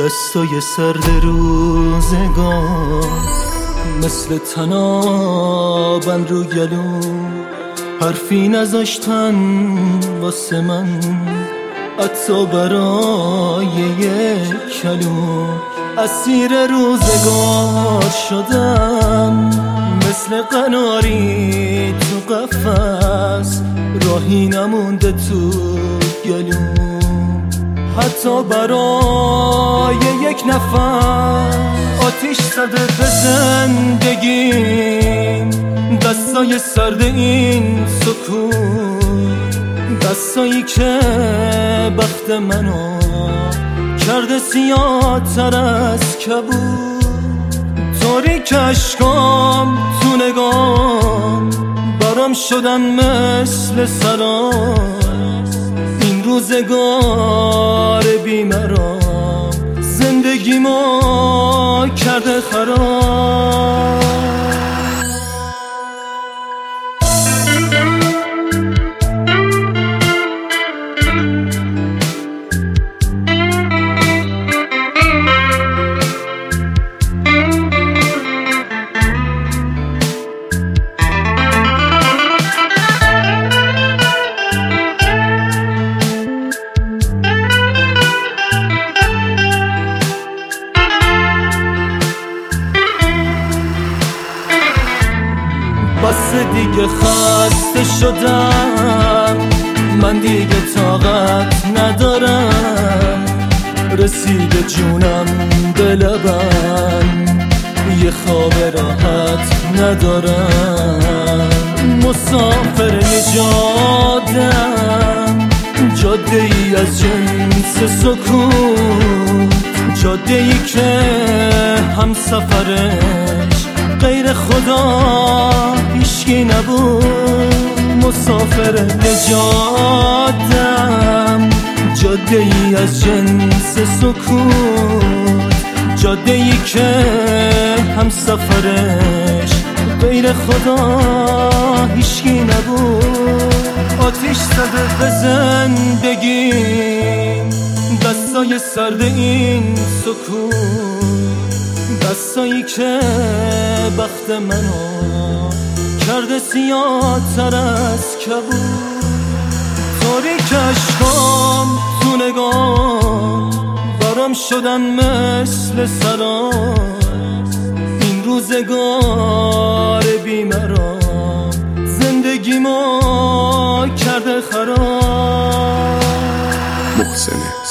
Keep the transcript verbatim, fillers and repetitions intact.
دستای سرد روزگار مثل تنابن رو گلو، حرفی نذاشتن واسه من حتی برای یک کلو. اسیر روزگار شدم مثل قناری تو قفس، راهی نمونده تو گلو حتی برای یک نفس. آتیش زده به زندگیم دستای سرد این سکوت، دستایی که بخت منو کرده سیاه تر از کبود. تاریک اشکام تو نگام برام شدن مثل سرام، این روزگار بیمرام زندگی ما کرده خراب. بس دیگه خسته شدم، من دیگه طاقت ندارم، رسیده جونم به لبم، یه خواب راحت ندارم. مسافر نجادم، جاده ای از جنس سکوت، جاده ای که هم سفرش غیر خدا هیچکی نبود. مسافر نجاتم، جاده ای از جنس سکوت، جاده ای که هم سفرش غیر خدا هیچکی نبود. آتیش زده به زندگیم دستای سرد این سکوت، دستایی که بخت منو کرده سیاه تر از کبود. تاریک اشکام تو نگام برام شدن مثل سرام، این روزگار بیمرام زندگی ما کرده خراب. محسن